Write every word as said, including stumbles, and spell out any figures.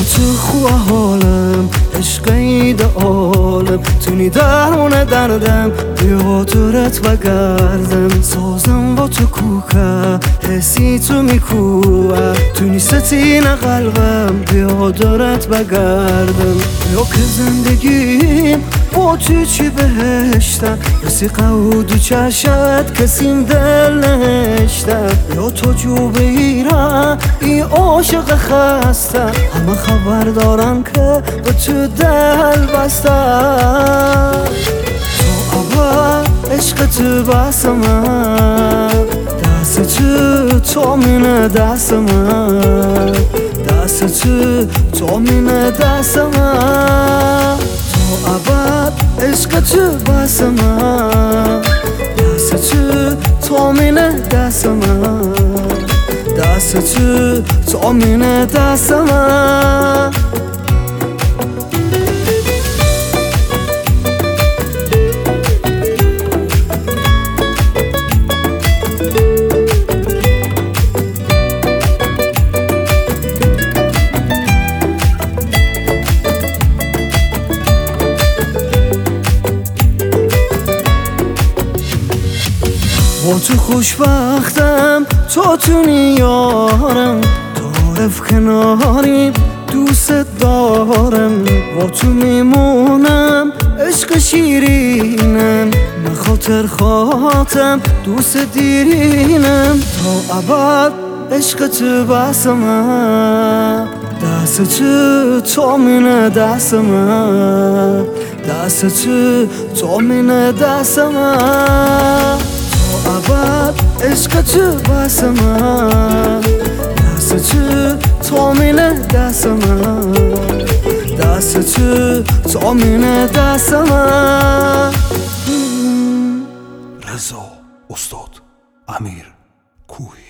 تو خواه حالم عشقی ده عالم تونی درمونه دردم بیا دورت بگردم سازم با تو کوکه حسی تو میکوه تونی ستین قلبم بیا دورت بگردم بیا که زندگیم با تو چی بهشتم رسی قود و چشت کسیم دل نهشتم بیا تو جو بگیرم ای عاشق خسته همه خبر دارم که با تو دل بستم تو اول عشق تو بس من دست تو تو مینه دست من دست تو تو مینه دست من تو اول عشق تو بس من دست تو تو مینه دست من دست تو تو مینه دست من با تو خوشبختم تو تونی یارم تعارف کناریم دوست دارم با تو میمونم عشق شیرینم من خاطر خاطم دوست دیرینم تا ابد عشق تو بس من دست تو تو مینه دست من دست تو تو مینه دست من ابد عشق تو بس من دست تو تو مینه دست من دست تو تو مینه دست من رضا استاد امیر کوهی.